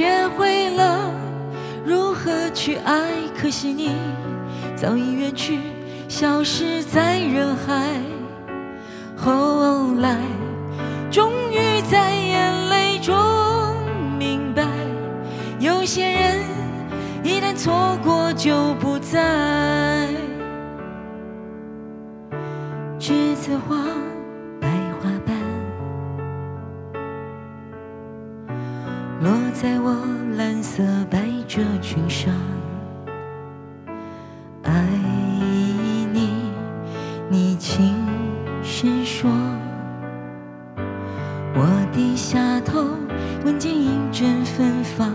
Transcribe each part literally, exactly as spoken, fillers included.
学会了如何去爱，可惜你早已远去，消失在人海。后来终于在眼泪中明白，有些人一旦错过就不再。栀子花白花瓣落在我蓝色百褶裙上，爱你，你轻声说。我低下头，闻见一阵芬芳。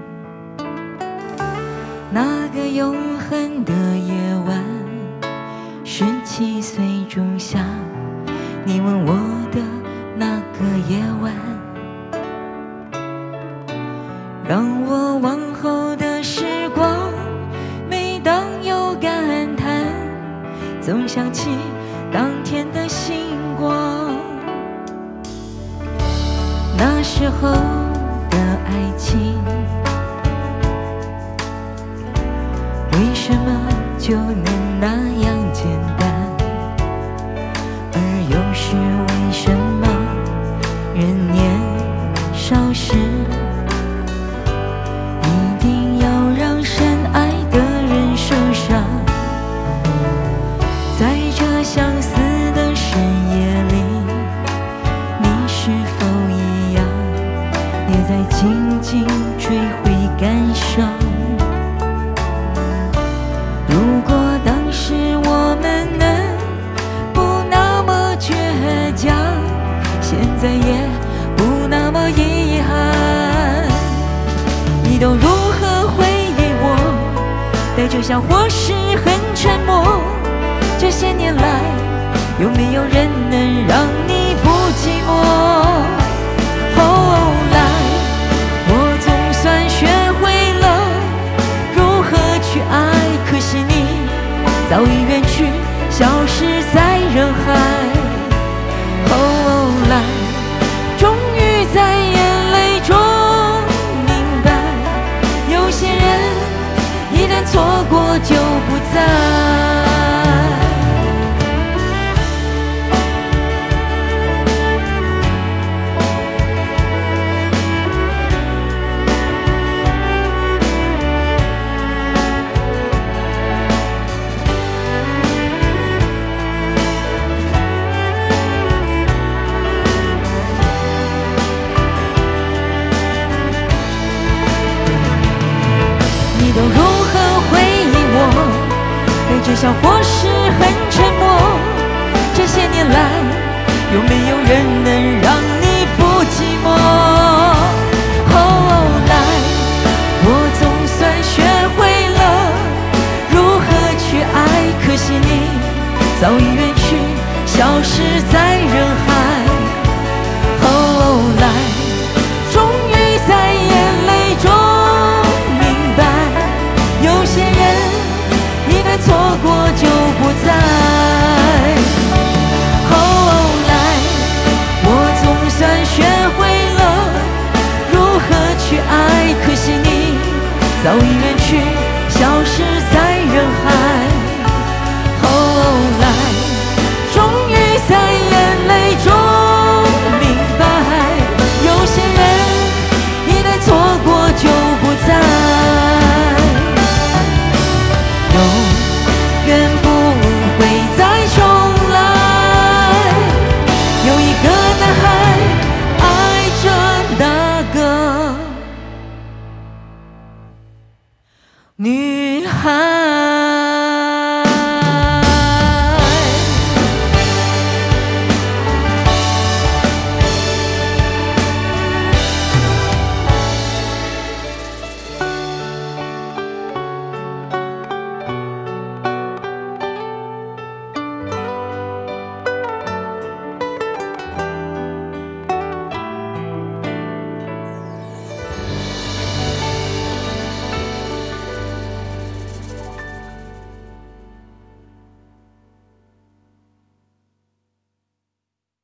那个永恒的夜晚，十七岁仲夏，你吻我的那个夜晚，让我往后的时光，每当有感叹，总想起当天的星光。那时候的爱情，为什么就能那样简单？而又是为什么人年少时，一定要让深爱的人受伤？在这相似的深夜里，你是否一样，也在静静追悔感伤？如果当时我们能不那么倔强，现在也不那么遗憾。你都如何回忆我？带着笑或是很沉默。这些年来，有没有人能让你不寂寞？后来我总算学会了如何去爱，可惜你早已远去，消失在人海。后来终于在眼泪中明白，有些人一旦错过就不再。都如何回忆我？带着笑或是很沉默。这些年来，有没有人能让你不寂寞？后来我总算学会了如何去爱，可惜你早已远去，消失在人海。后来终于在眼泪中，有些人一旦错过就不再。后来我总算学会了如何去爱，可惜你早已远去，消失在人海。后来终于在眼泪中明白，有些人一旦错过就不再。永远不会再重来，有一个男孩爱着那个女孩。